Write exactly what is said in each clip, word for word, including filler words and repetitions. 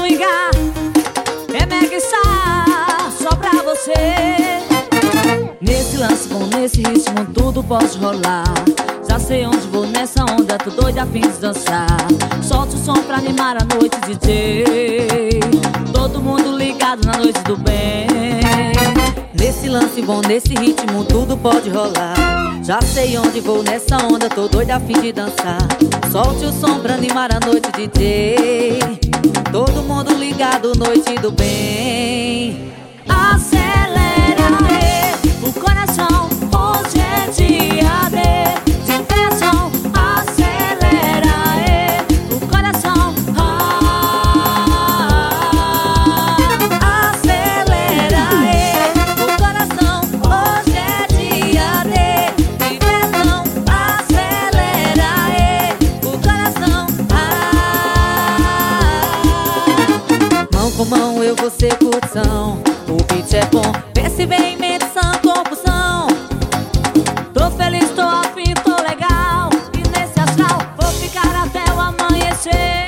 swingar, é mega star, só pra você. Nesse lance bom, nesse ritmo, tudo pode rolar. Já sei onde vou nessa onda, tô doida a fim de dançar. Solte o som pra animar a noite, D J. Todo mundo ligado na noite do bem. Nesse lance bom, nesse ritmo, tudo pode rolar. Já sei onde vou nessa onda, tô doida a fim de dançar. Solte o som pra animar a noite, D J. Todo mundo ligado, noite do bem. Acelera aí o coração, hoje é dia de diversão. Acelera aí o coração, ah, acelera aí o coração, hoje é dia de diversão. Acelera aí o coração, ah. Mão com mão eu vou ser curtição. O beat é bom, pense bem, mente sã, confusão. Tô feliz, tô afim, tô legal. E nesse astral vou ficar até o amanhecer.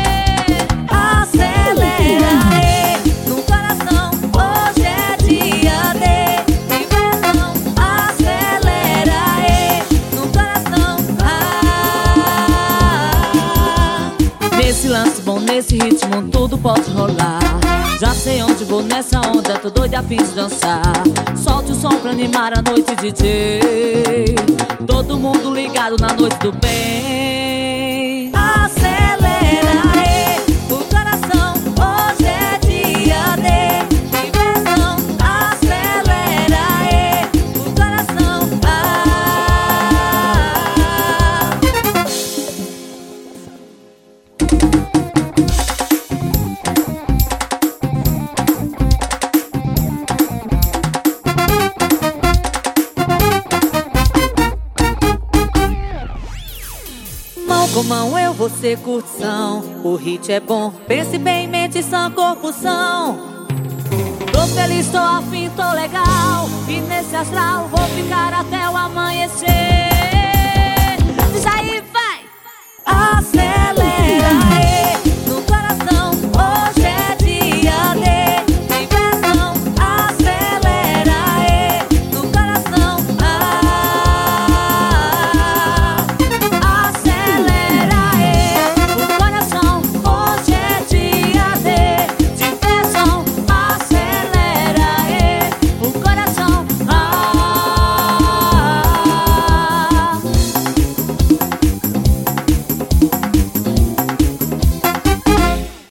Acelera aí no coração, hoje é dia de diversão. Acelera aí no coração, ah. Nesse lance bom, nesse ritmo, tudo pode rolar. Já sei onde vou nessa onda, tô doida a fim de dançar. Solte o som pra animar a noite, D J. Todo mundo ligado na noite do bem. Acelera aí o coração, hoje é dia de diversão. Acelera aí o coração, ah. Mão com mão eu vou ser curtição. O hit é bom, pense bem, mente sã, corpo são. Tô feliz, tô afim, tô legal. E nesse astral vou ficar até o amanhecer. Diz aí, vai! Acelera.